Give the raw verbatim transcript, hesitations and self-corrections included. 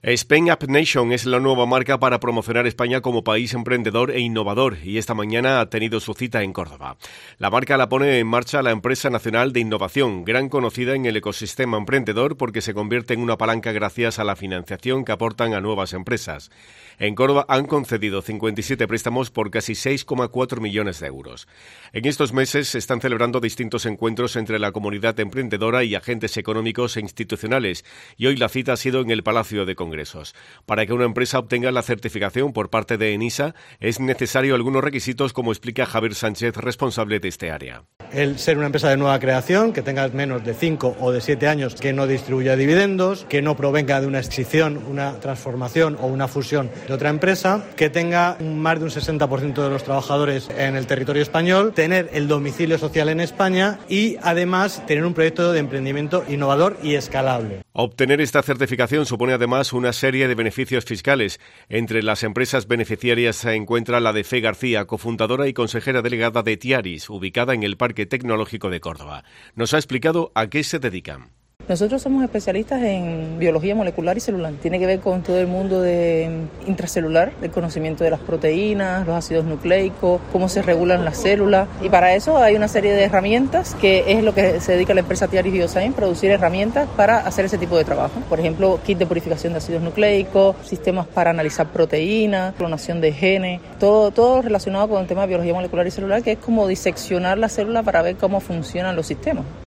Spain Up Nation es la nueva marca para promocionar España como país emprendedor e innovador y esta mañana ha tenido su cita en Córdoba. La marca la pone en marcha la Empresa Nacional de Innovación, gran conocida en el ecosistema emprendedor porque se convierte en una palanca gracias a la financiación que aportan a nuevas empresas. En Córdoba han concedido cincuenta y siete préstamos por casi seis coma cuatro millones de euros. En estos meses se están celebrando distintos encuentros entre la comunidad emprendedora y agentes económicos e institucionales y hoy la cita ha sido en el Palacio de Congresos. Para que una empresa obtenga la certificación por parte de ENISA es necesario algunos requisitos, como explica Javier Sánchez, responsable de este área. El ser una empresa de nueva creación, que tenga menos de cinco o de siete años, que no distribuya dividendos, que no provenga de una adquisición, una transformación o una fusión de otra empresa, que tenga más de un sesenta por ciento de los trabajadores en el territorio español, tener el domicilio social en España y además tener un proyecto de emprendimiento innovador y escalable. Obtener esta certificación supone además una serie de beneficios fiscales. Entre las empresas beneficiarias se encuentra la de Fe García, cofundadora y consejera delegada de Tiaris, ubicada en el Parque Tecnológico de Córdoba. Nos ha explicado a qué se dedican. Nosotros somos especialistas en biología molecular y celular. Tiene que ver con todo el mundo de intracelular, el conocimiento de las proteínas, los ácidos nucleicos, cómo se regulan las células. Y para eso hay una serie de herramientas que es lo que se dedica la empresa Tiaris Bioscience, producir herramientas para hacer ese tipo de trabajo. Por ejemplo, kit de purificación de ácidos nucleicos, sistemas para analizar proteínas, clonación de genes, todo, todo relacionado con el tema de biología molecular y celular, que es como diseccionar la célula para ver cómo funcionan los sistemas.